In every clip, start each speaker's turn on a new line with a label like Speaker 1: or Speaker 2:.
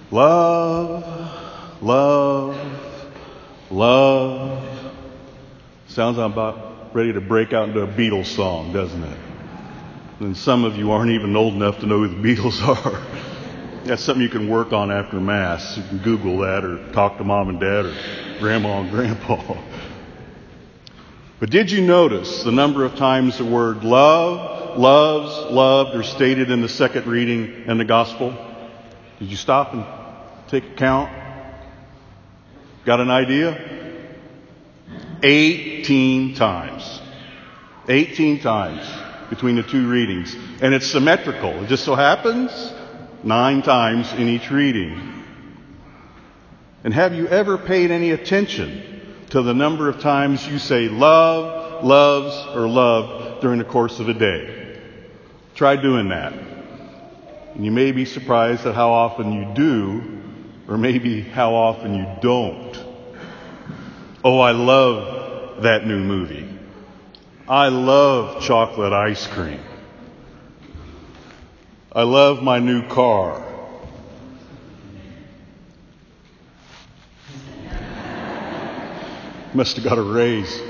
Speaker 1: Love, love, love. Sounds like I'm about ready to break out into a Beatles song, doesn't it? And some of you aren't even old enough to know who the Beatles are. That's something you can work on after Mass. You can Google that or talk to Mom and Dad or Grandma and Grandpa. But did you notice the number of times the word love, loves, loved are stated in the second reading in the Gospel? Did you stop and take a count? Got an idea? 18 times. 18 times between the two readings. And it's symmetrical. It just so happens 9 times in each reading. And have you ever paid any attention to the number of times you say love, loves, or love during the course of a day? Try doing that. And you may be surprised at how often you do, or maybe how often you don't. Oh, I love that new movie. I love chocolate ice cream. I love my new car. Must have got a raise.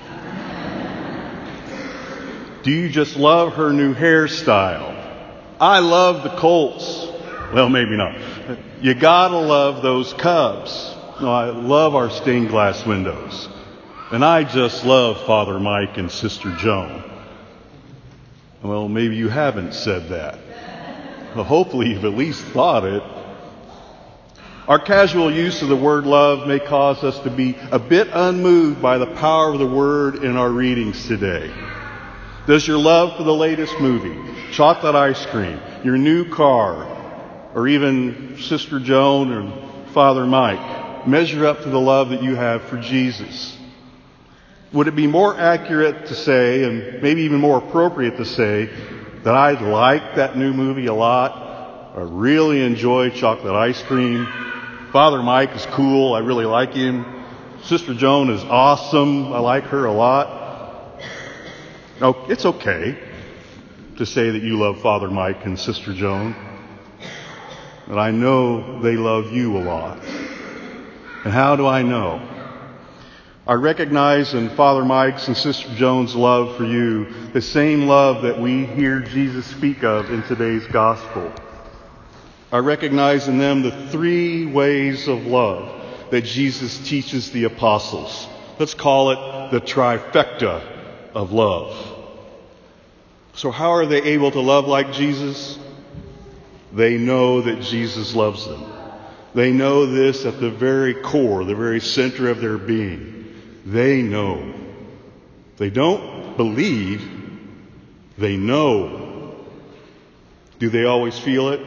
Speaker 1: Do you just love her new hairstyle? I love the Colts. Well, maybe not. You gotta love those Cubs. No, I love our stained glass windows. And I just love Father Mike and Sister Joan. Well, maybe you haven't said that. Well, hopefully you've at least thought it. Our casual use of the word love may cause us to be a bit unmoved by the power of the word in our readings today. Does your love for the latest movie, chocolate ice cream, your new car, or even Sister Joan or Father Mike measure up to the love that you have for Jesus? Would it be more accurate to say, and maybe even more appropriate to say, that I like that new movie a lot, I really enjoy chocolate ice cream, Father Mike is cool, I really like him, Sister Joan is awesome, I like her a lot? No, it's okay to say that you love Father Mike and Sister Joan, but I know they love you a lot. And how do I know? I recognize in Father Mike's and Sister Joan's love for you the same love that we hear Jesus speak of in today's gospel. I recognize in them the 3 ways of love that Jesus teaches the apostles. Let's call it the trifecta of love. So how are they able to love like Jesus? They know that Jesus loves them. They know this at the very core, the very center of their being. They know. They don't believe. They know. Do they always feel it?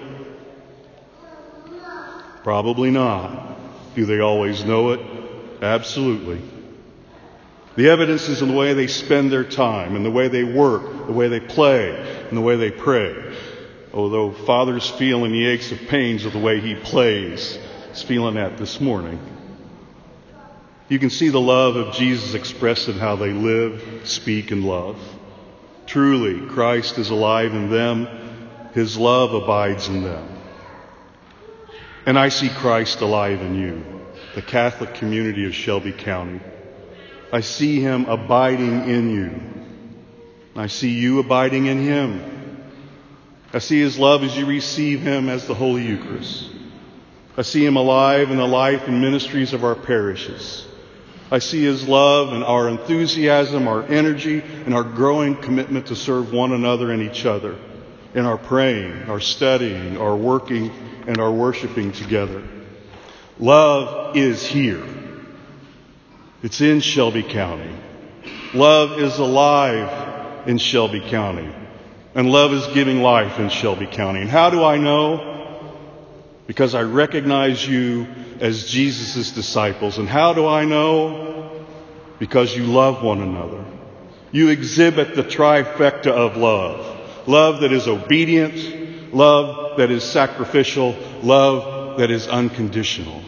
Speaker 1: Probably not. Do they always know it? Absolutely. The evidence is in the way they spend their time, in the way they work, the way they play, and the way they pray. Although Father's feeling the aches of pains of the way he plays, he's feeling that this morning. You can see the love of Jesus expressed in how they live, speak, and love. Truly, Christ is alive in them. His love abides in them. And I see Christ alive in you, the Catholic community of Shelby County. I see him abiding in you. I see you abiding in him. I see his love as you receive him as the Holy Eucharist. I see him alive in the life and ministries of our parishes. I see his love and our enthusiasm, our energy, and our growing commitment to serve one another and each other in our praying, our studying, our working, and our worshiping together. Love is here. It's in Shelby County. Love is alive in Shelby County. And love is giving life in Shelby County. And how do I know? Because I recognize you as Jesus' disciples. And how do I know? Because you love one another. You exhibit the trifecta of love. Love that is obedient, love that is sacrificial, love that is unconditional.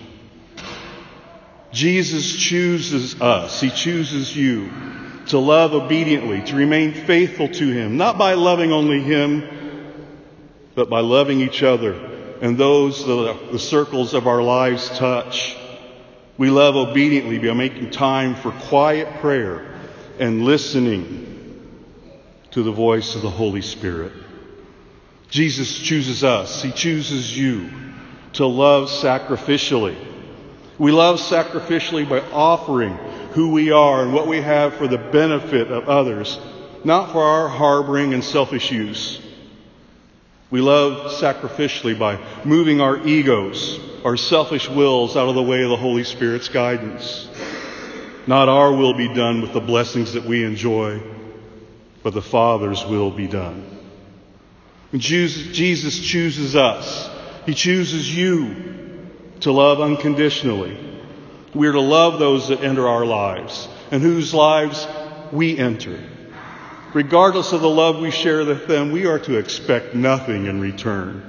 Speaker 1: Jesus chooses us. He chooses you to love obediently, to remain faithful to him, not by loving only him, but by loving each other and those the circles of our lives touch. We love obediently by making time for quiet prayer and listening to the voice of the Holy Spirit. Jesus chooses us. He chooses you to love sacrificially. We love sacrificially by offering who we are and what we have for the benefit of others, not for our harboring and selfish use. We love sacrificially by moving our egos, our selfish wills out of the way of the Holy Spirit's guidance. Not our will be done with the blessings that we enjoy, but the Father's will be done. When Jesus chooses us, He chooses you to love unconditionally. We are to love those that enter our lives and whose lives we enter. Regardless of the love we share with them, we are to expect nothing in return.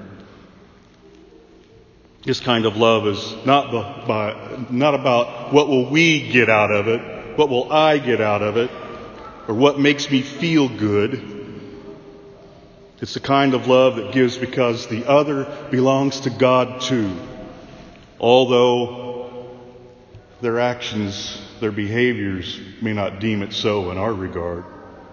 Speaker 1: This kind of love is not about what will we get out of it, what will I get out of it, or what makes me feel good. It's the kind of love that gives because the other belongs to God too, although their actions, their behaviors may not deem it so in our regard.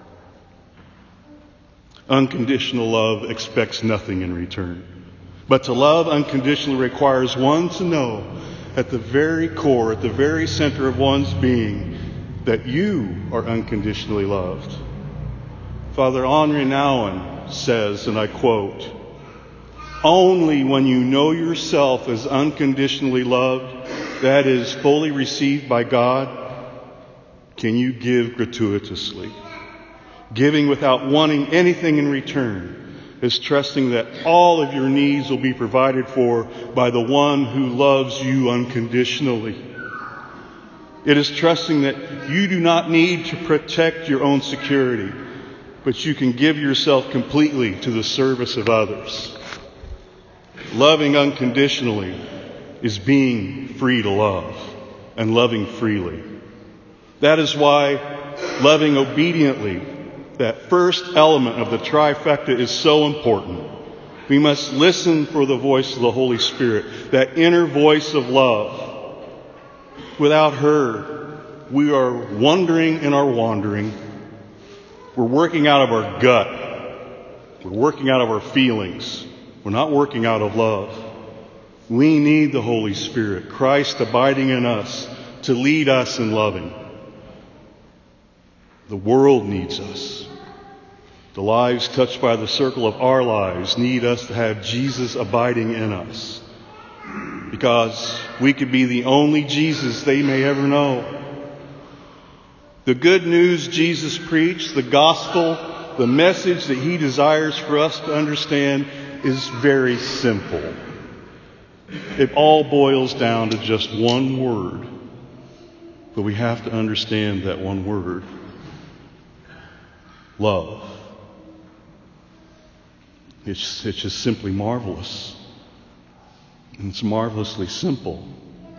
Speaker 1: Unconditional love expects nothing in return. But to love unconditionally requires one to know at the very core, at the very center of one's being, that you are unconditionally loved. Father Henri Nouwen says, and I quote, "Only when you know yourself as unconditionally loved, that is, fully received by God, can you give gratuitously. Giving without wanting anything in return is trusting that all of your needs will be provided for by the one who loves you unconditionally. It is trusting that you do not need to protect your own security, but you can give yourself completely to the service of others. Loving unconditionally is being free to love and loving freely. That is why loving obediently, that first element of the trifecta, is so important. We must listen for the voice of the Holy Spirit, that inner voice of love. Without her, we are wandering in our wandering. We're working out of our gut. We're working out of our feelings. We're not working out of love. We need the Holy Spirit, Christ abiding in us, to lead us in loving. The world needs us. The lives touched by the circle of our lives need us to have Jesus abiding in us, because we could be the only Jesus they may ever know. The good news Jesus preached, the gospel, the message that He desires for us to understand is very simple. It all boils down to just one word, but we have to understand that one word: love. It's just simply marvelous. And it's marvelously simple.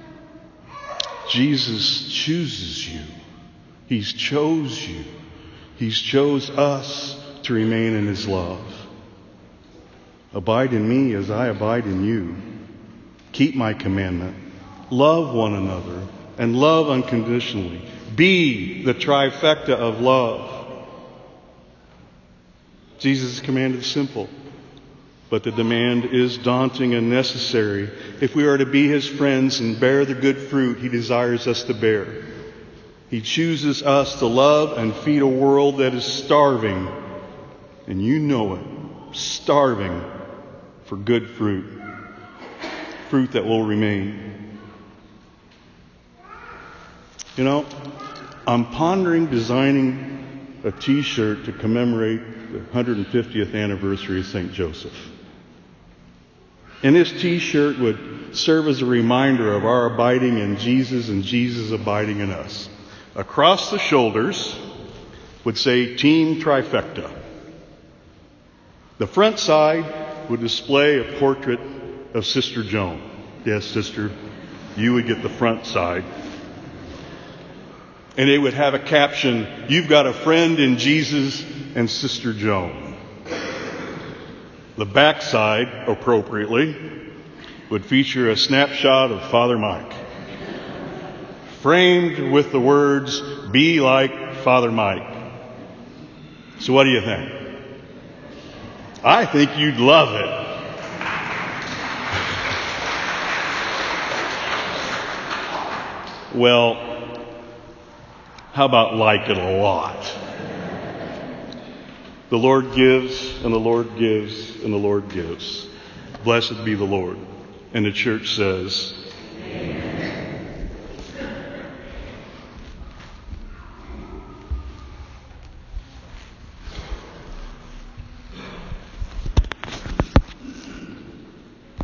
Speaker 1: Jesus chooses you. He's chose you. He's chose us to remain in His love. Abide in me as I abide in you. Keep my commandment. Love one another and love unconditionally. Be the trifecta of love. Jesus' command is simple, but the demand is daunting and necessary if we are to be His friends and bear the good fruit He desires us to bear. He chooses us to love and feed a world that is starving, and you know it, starving for good fruit, fruit that will remain. You know, I'm pondering designing a T-shirt to commemorate the 150th anniversary of St. Joseph. And this T-shirt would serve as a reminder of our abiding in Jesus and Jesus abiding in us. Across the shoulders would say Team Trifecta. The front side would display a portrait of Sister Joan. Yes, sister, you would get the front side. And it would have a caption, "You've got a friend in Jesus and Sister Joan." The back side, appropriately, would feature a snapshot of Father Mike, framed with the words, "Be like Father Mike." So what do you think? I think you'd love it. Well, how about like it a lot? The Lord gives, and the Lord gives, and the Lord gives. Blessed be the Lord. And the church says,